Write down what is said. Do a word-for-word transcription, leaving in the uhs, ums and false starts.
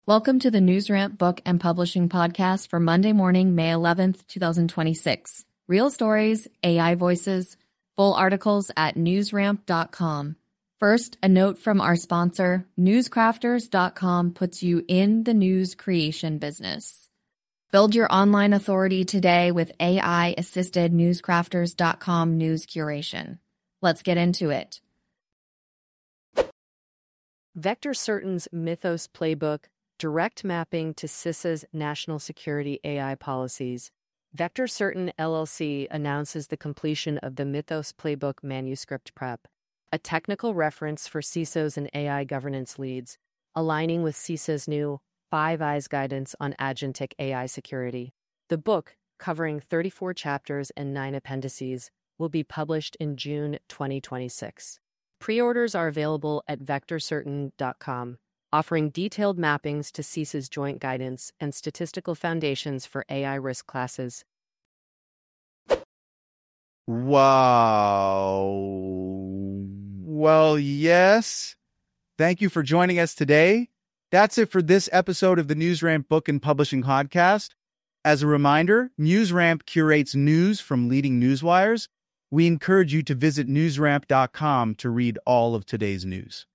Welcome to the NewsRamp Book and Publishing Podcast for Monday morning, May eleventh, twenty twenty-six. Real stories, A I voices, full articles at newsramp dot com. First, a note from our sponsor, newscrafters dot com puts you in the news creation business. Build your online authority today with A I-assisted newscrafters dot com news curation. Let's get into it. Vector Certain's Mythos Playbook, Direct Mapping to CISA's National Security A I Policies. Vector Certain L L C announces the completion of the Mythos Playbook manuscript prep, a technical reference for C I S Os and A I governance leads, aligning with C I S A's new Five Eyes guidance on agentic A I security. The book, covering thirty-four chapters and nine appendices, will be published in June twenty twenty-six. Pre-orders are available at vector certain dot com, offering detailed mappings to C I S A's joint guidance and statistical foundations for A I risk classes. Wow. Well, yes. Thank you for joining us today. That's it for this episode of the NewsRamp Book and Publishing Podcast. As a reminder, NewsRamp curates news from leading newswires. We encourage you to visit newsramp dot com to read all of today's news.